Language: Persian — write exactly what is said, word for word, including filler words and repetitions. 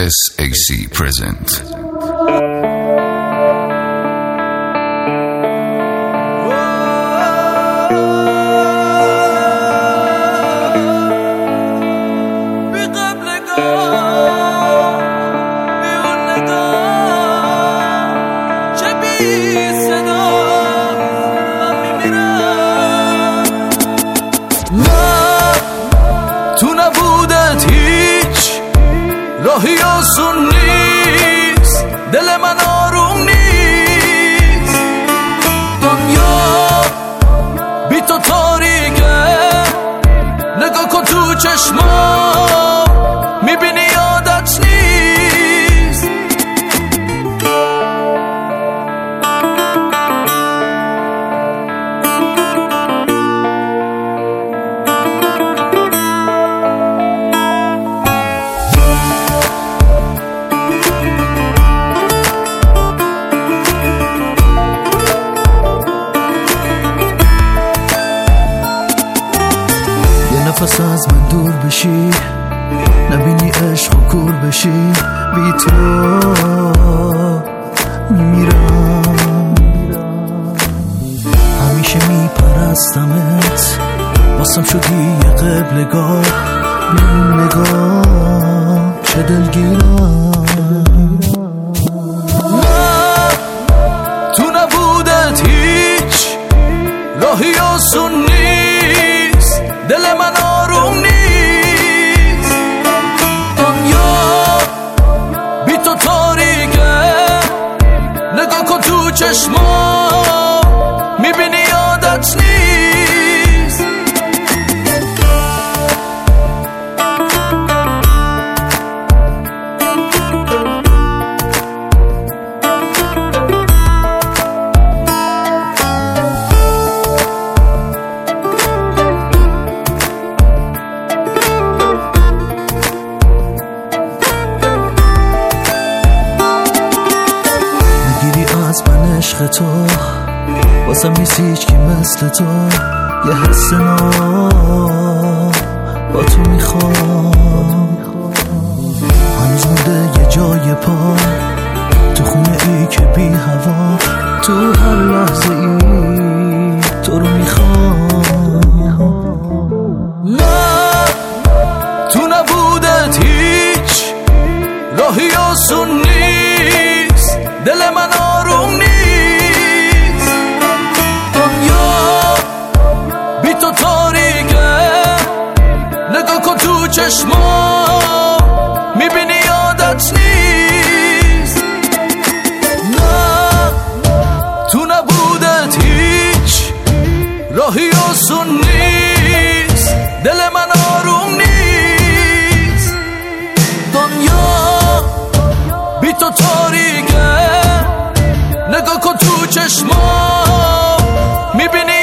اس ای سی present. راهی آسون نیست، دل من آروم نیست، دنیا بی تو تاریکه، نگاه کن تو چشمام میبینی یادت نیست. نفس از من دور بشی، نبینی عشق و کور بشی، بی تو میمیرم. همیشه میپرستمت، واسم شدی یه قبلگاه، بی نگاه چه دلگیرم. من تو نبودت هیچ راهی آسون نیست، دل من آروم نیست، دنیا بی تو تاریکه، نگاه کن تو چشمام میبینی یادت نیست. از من عشق تو، واسم نیست هیچ کی مثل تو، یه حس نو با تو میخوام. هنوز مونده یه جای پا تو خونه ای که بی هوا، تو هر لحظه ای تو رو میخوام. من تو نبودت هیچ راهی آسون نیست، دل من آروم نیست، دنیا بی تو تاریکه، نگاه کن تو چشمام میبینی یادت نیست. نه تو نبودت هیچ راهی آسون نیست، دل من آروم نیست، دنیا بی تو تاریکه، نگاه کن تو چشمام میبینی